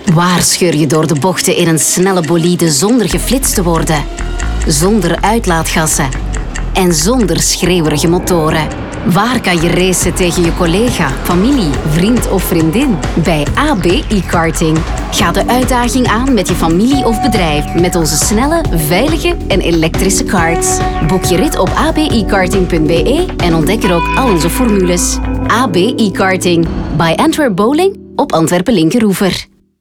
Waar scheur je door de bochten in een snelle bolide zonder geflitst te worden? Zonder uitlaatgassen en zonder schreeuwerige motoren. Waar kan je racen tegen je collega, familie, vriend of vriendin? Bij AB e-karting. Ga de uitdaging aan met je familie of bedrijf met onze snelle, veilige en elektrische karts. Boek je rit op abekarting.be en ontdek er ook al onze formules. AB e-karting. Bij Antwerp Bowling op Antwerpen Linkeroever.